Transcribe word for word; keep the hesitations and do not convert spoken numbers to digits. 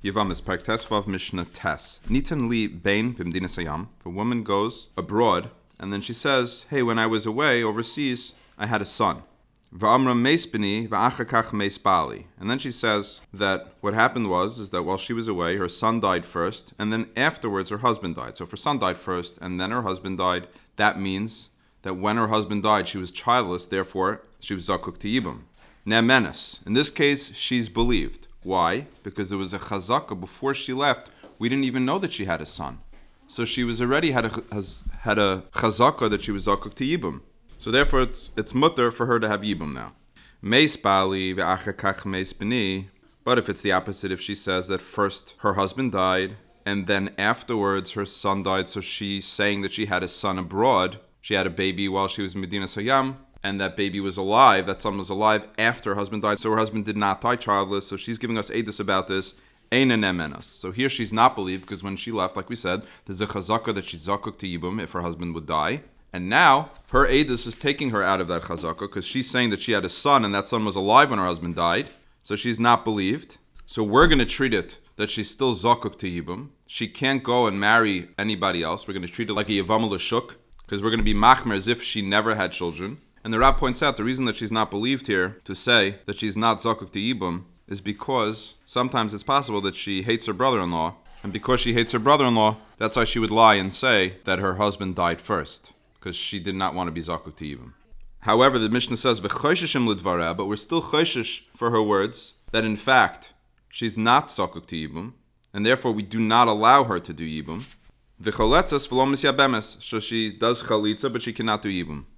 Yevamis Parak Tesvav Mishnah Tes. Nitan li bein b'mdinas hayam. If a woman goes abroad and then she says, "Hey, when I was away overseas, I had a son." V'amra meis b'ni v'achakach meis bali. And then she says that what happened was is that while she was away, her son died first, and then afterwards her husband died. So if her son died first and then her husband died, that means that when her husband died, she was childless. Therefore, she was zakuk to yibum. Ne'menes. In this case, she's believed. Why? Because there was a chazaka before she left. We didn't even know that she had a son. So she was already had a has, had a chazaka that she was zakuk to yibum. So therefore, it's it's mutter for her to have yibum now. Meis bali ve'achakach meis b'ni. But if it's the opposite, if she says that first her husband died and then afterwards her son died, so she's saying that she had a son abroad, she had a baby while she was in Medinas Hayam, and that baby was alive, that son was alive after her husband died, so her husband did not die childless, so she's giving us edus about this, Eina ne'menas. So here she's not believed, because when she left, like we said, there's a chazaka that she's zakuk to yibum if her husband would die, and now her edus is taking her out of that chazaka, because she's saying that she had a son, and that son was alive when her husband died, so she's not believed. So we're going to treat it that she's still zakuk to yibum. She can't go and marry anybody else. We're going to treat it like a yavam l'shuk, because we're going to be machmer as if she never had children. And the Rab points out the reason that she's not believed here to say that she's not zakuk to yibum is because sometimes it's possible that she hates her brother-in-law, and because she hates her brother-in-law, that's why she would lie and say that her husband died first, because she did not want to be zakuk to yibum. However, the Mishnah says v'chosheshim l'dvareh, but we're still choshesh for her words that in fact she's not zakuk to yibum, and therefore we do not allow her to do yibum. V'choletzas v'lo misyabemes, so she does chalitza, but she cannot do yibum.